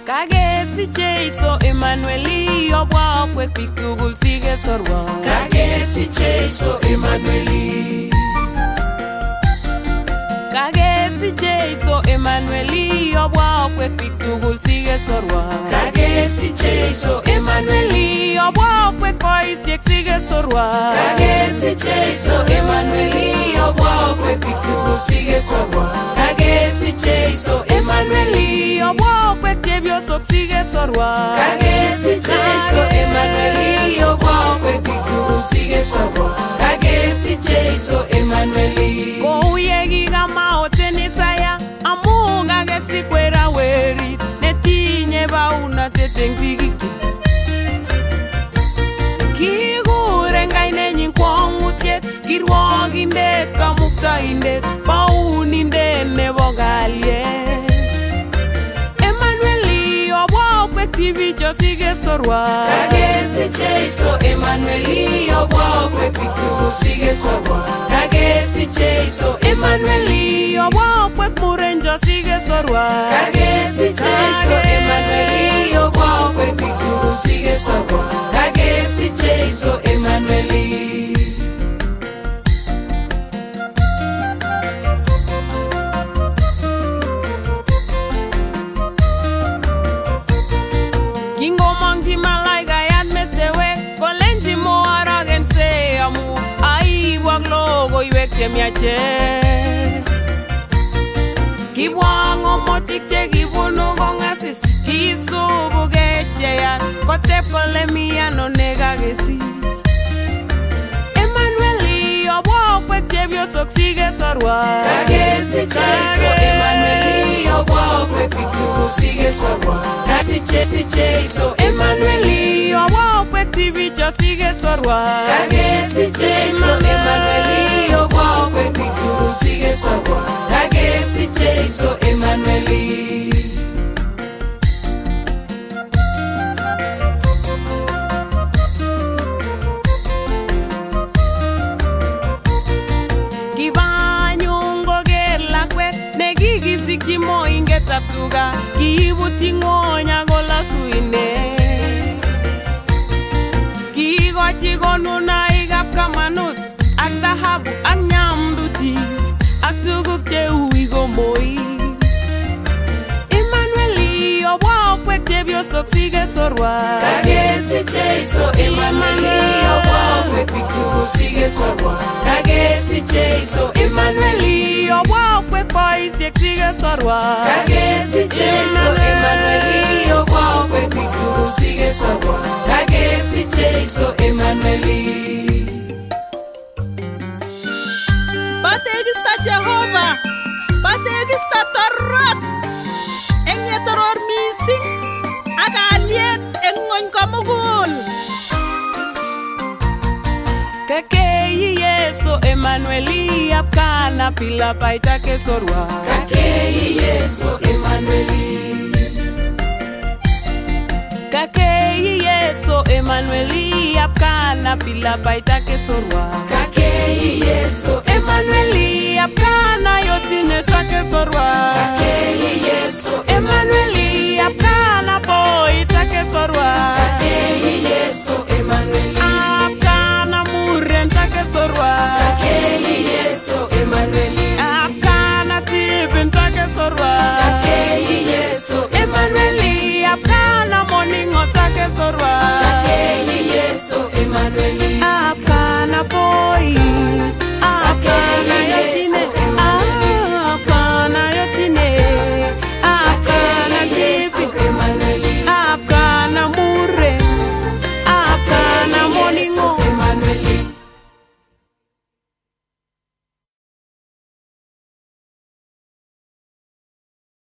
Kagesiche iso Emmanueli obwa kwek pik tugul sige sorwa. Kagesiche iso Emmanueli. Kagesiche iso Emmanueli obwa kwek pik tugul sige sorwa. Kagesiche iso Emmanueli obwa kwek boisiek sige sorwa. Kagesiche iso Emmanueli obwa kwek pik tugul sige sorwa. Kagesiche iso Emmanueli obwa kwek chebiosok sige sorwa. Kagesiche iso Emmanueli obwa kwek pik tugul sige sorwa. Kagesiche iso Emmanueli kouye kikama otenisaya amu kakesikwera werit netinye baunatet eng tikiki. Kikuren kainenyin kwong'utiet, kirwokindet, kamuktaindet, baunindet nebo kalyet. Emmanueli obwa kwek tibicho sige sorwa. Kagesiche iso Emmanueli obwa kwek pik tugul sige sorwa. Kagesiche iso Emmanueli obwa kwek murenjo sige sorwa. Kagesiche iso Emmanueli obwa kwek pik tugul sige sorwa. Kagesiche iso Emmanueli Kingomongji malaikayat mestewe kolenji moaragense amu aibwak logoiwek chemiachen. Kibwa ng'omotik chekibunu kong'asis, kisubu kecheyat kotep kole mi ano nekakesich. Emmanueli obwa kwek chebiosok sige sorwa. Kagesiche iso Emmanueli obwa kwek pik tugul sige sorwa. Kagesiche iso Emmanueli obwa kwek tibicho sige sorwa. Kagesiche iso Emmanueli obwa kwek pik tugul sige sorwa. Kagesiche iso Emmanueli Kikisikyi moingetab tuga, kiibuti ng'ony akolasu ine. Kikochi konunoikab kamanut ak dhahabu ak nyamduti ak tuguk cheu ikomboi. Emmanueli obwa kwek chebiosok sige sorwa. Kagesiche iso Emmanueli obwa kwek pik tugul sige sorwa. Kagesiche iso Emmanueli obwa kwek boisiek sige sorwa. Kagesiche iso Emmanueli obwa kwek pik tugul sige sorwa. Kagesiche iso Emmanueli Bategista Jehova, bategista torot, eng toror mising ak alyet eng ng'ony komugul. Kakei Yesu Emmanueli apkana pila paita kesorwa. Kakei Yesu Emmanueli Kakei Yesu Emmanueli apkana pila paita kesorwa. Kakei Yesu Emmanueli apkana yotine takesorwa. Kakei Yesu Emmanueli apkana poita kesorwa. Kakei Yesu Emmanueli apkana muren takesorwa. Kakei Yesu Emmanueli apkana tibin takesorwa. Kakei Yesu Emmanueli apkana moningo takesorwa. Kakei Yesu Emmanueli apkana